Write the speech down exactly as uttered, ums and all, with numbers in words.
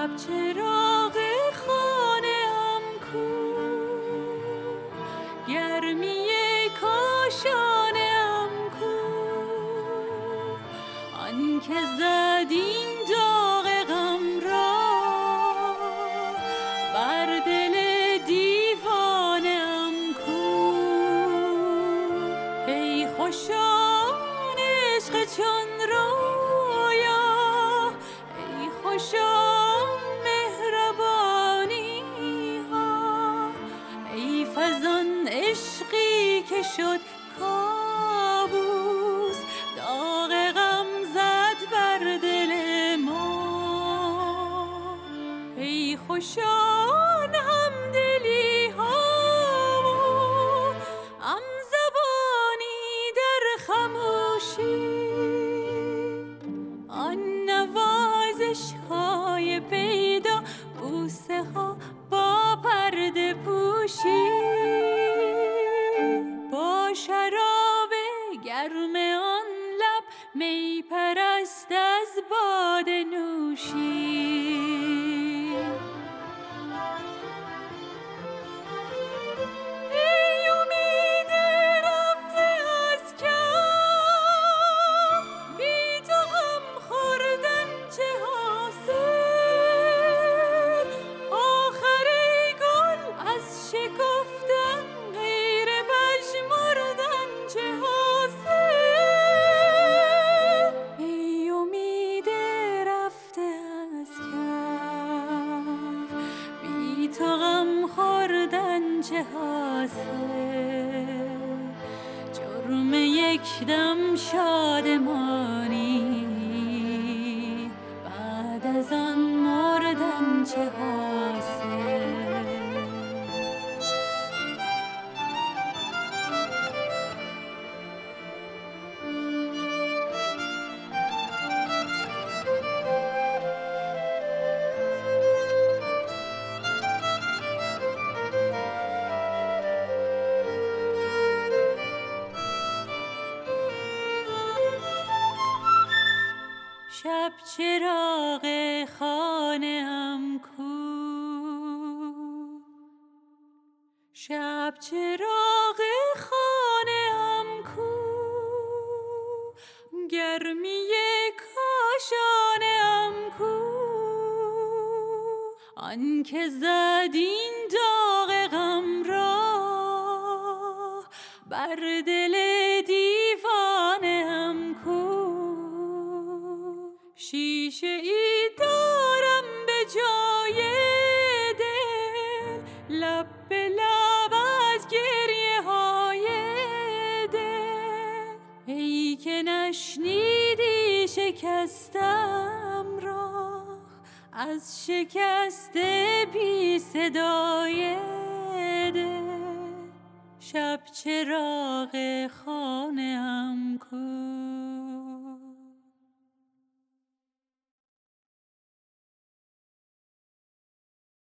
شب چراغ خانه ام کو، گرمی کاشانه ام کو، آن که زد این داغ غم را بر دل دیوانه ام کو. ای خوشان عشق چون رویا، ای خوشان مهربانی ها، ای فزان عشقی که شد کابوس، داغ غم زد بر دل ما. ای خوشان همدلی ها و هم زبانی در خموشی، آن نوازش های پیدا، بوسه ها با پرده پوشی، با شراب گرم آن لب می پرست از باده نوشی. ای امید رفته از کف، بی تو غم خوردن چه حاصل؟ آخر ای گل از شکفتن غیر پژمردن چه حاصل؟ ای امید رفته از کف، بی تو غم خوردن چه حاصل؟ جرم یک دم شادمانی، بعد از آن مردن چه حاصل؟ شب چراغ خانه ام کو، شب چراغ خانه ام کو، گرمی کاشانه ام کو، آن که زد این داغ غم را بر دل دیوانه ام کو. شیشه ای دارم به جای دل، لب به لب از گریه های دل. ای که نشنیدی شکستم را از شکست بی صدای دل. شب چراغ